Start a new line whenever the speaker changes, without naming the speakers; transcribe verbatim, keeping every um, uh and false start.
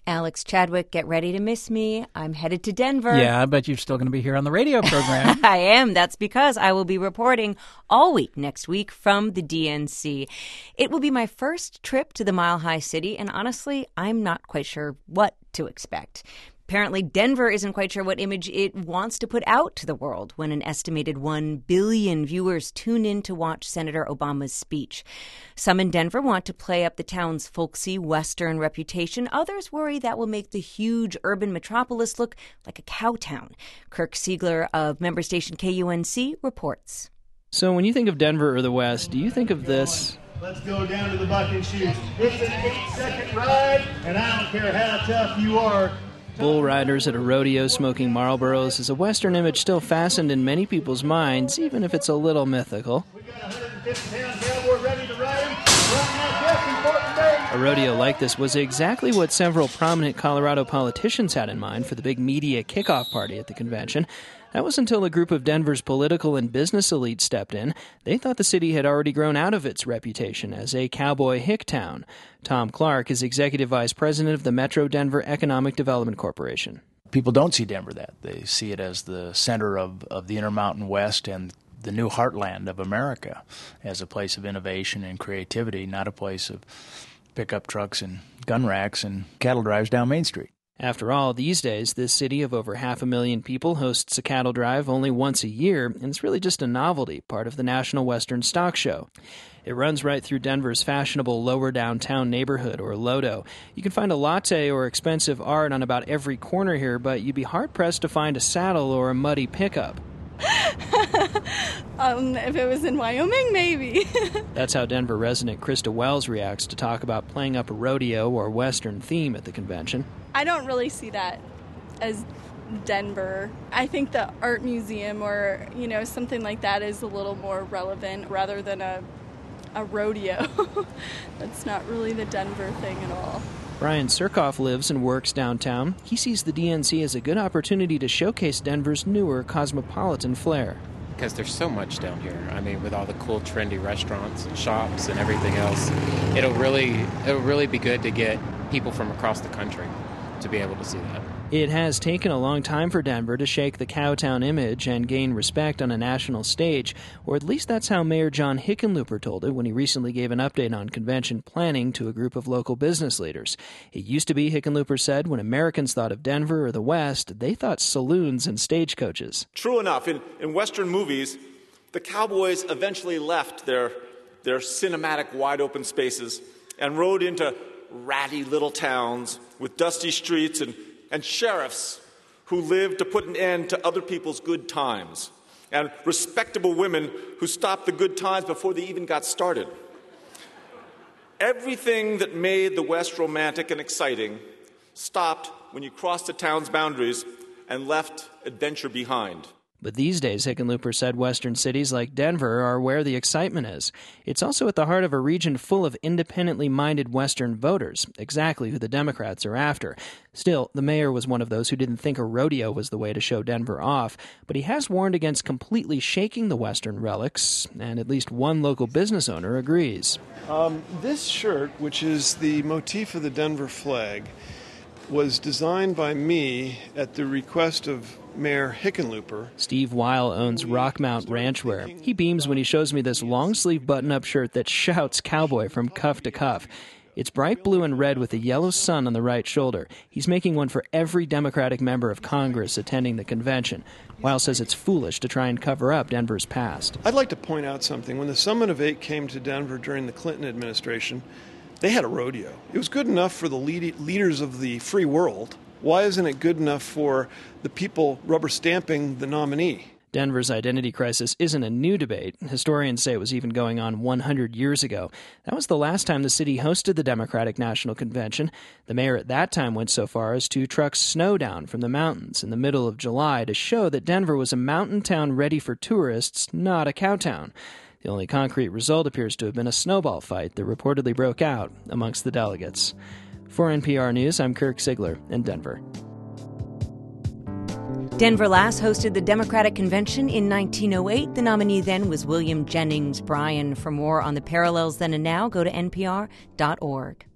Alex Chadwick, get ready to miss me. I'm headed to Denver.
Yeah, I bet you're still going to be here on the radio program.
I am. That's because I will be reporting all week next week from the D N C. It will be my first trip to the Mile High City, and honestly, I'm not quite sure what to expect. Apparently, Denver isn't quite sure what image it wants to put out to the world when an estimated one billion viewers tune in to watch Senator Obama's speech. Some in Denver want to play up the town's folksy Western reputation. Others worry that will make the huge urban metropolis look like a cow town. Kirk Siegler of member station K U N C reports.
So when you think of Denver or the West, do you think of this?
Let's go down to the bucket chutes. It's an eight-second ride, and I don't care how tough you are.
Bull riders at a rodeo smoking Marlboros is a Western image still fastened in many people's minds, even if it's a little mythical.
We got a one hundred fifty pound cowboy ready to ride him. Right now, Jesse Fortenberry.
A rodeo like this was exactly what several prominent Colorado politicians had in mind for the big media kickoff party at the convention. That was until a group of Denver's political and business elite stepped in. They thought the city had already grown out of its reputation as a cowboy hick town. Tom Clark is executive vice president of the Metro Denver Economic Development Corporation.
People don't see Denver that. They see it as the center of, of the Intermountain West and the new heartland of America, as a place of innovation and creativity, not a place of pickup trucks and gun racks and cattle drives down Main Street.
After all, these days, this city of over half a million people hosts a cattle drive only once a year, and it's really just a novelty, part of the National Western Stock Show. It runs right through Denver's fashionable lower downtown neighborhood, or Lodo. You can find a latte or expensive art on about every corner here, but you'd be hard-pressed to find a saddle or a muddy pickup.
um, if it was in Wyoming, maybe.
That's how Denver resident Krista Wells reacts to talk about playing up a rodeo or Western theme at the convention.
I don't really see that as Denver. I think the art museum or, you know, something like that is a little more relevant rather than a a rodeo. That's not really the Denver thing at all.
Brian Surkoff lives and works downtown. He sees the D N C as a good opportunity to showcase Denver's newer cosmopolitan flair.
Because there's so much down here. I mean, with all the cool, trendy restaurants and shops and everything else, it'll really, it'll really be good to get people from across the country to be able to see that.
It has taken a long time for Denver to shake the cowtown image and gain respect on a national stage, or at least that's how Mayor John Hickenlooper told it when he recently gave an update on convention planning to a group of local business leaders. It used to be, Hickenlooper said, when Americans thought of Denver or the West, they thought saloons and stagecoaches.
True enough, in, in Western movies, the cowboys eventually left their, their cinematic wide-open spaces and rode into ratty little towns with dusty streets and and sheriffs who lived to put an end to other people's good times, and respectable women who stopped the good times before they even got started. Everything that made the West romantic and exciting stopped when you crossed the town's boundaries and left adventure behind.
But these days, Hickenlooper said Western cities like Denver are where the excitement is. It's also at the heart of a region full of independently minded Western voters, exactly who the Democrats are after. Still, the mayor was one of those who didn't think a rodeo was the way to show Denver off, but he has warned against completely shaking the Western relics, and at least one local business owner agrees.
Um, this shirt, which is the motif of the Denver flag, was designed by me at the request of Mayor Hickenlooper.
Steve Weil owns Rockmount Ranchwear. He beams when he shows me this long-sleeve button-up shirt that shouts cowboy from cuff to cuff. It's bright blue and red with a yellow sun on the right shoulder. He's making one for every Democratic member of Congress attending the convention. Weil says it's foolish to try and cover up Denver's past.
I'd like to point out something. When the Summit of Eight came to Denver during the Clinton administration, they had a rodeo. It was good enough for the lead- leaders of the free world. Why isn't it good enough for the people rubber stamping the nominee?
Denver's identity crisis isn't a new debate. Historians say it was even going on one hundred years ago. That was the last time the city hosted the Democratic National Convention. The mayor at that time went so far as to truck snow down from the mountains in the middle of July to show that Denver was a mountain town ready for tourists, not a cow town. The only concrete result appears to have been a snowball fight that reportedly broke out amongst the delegates. For N P R News, I'm Kirk Siegler in Denver.
Denver last hosted the Democratic Convention in nineteen oh eight. The nominee then was William Jennings Bryan. For more on the parallels then and now, go to N P R dot org.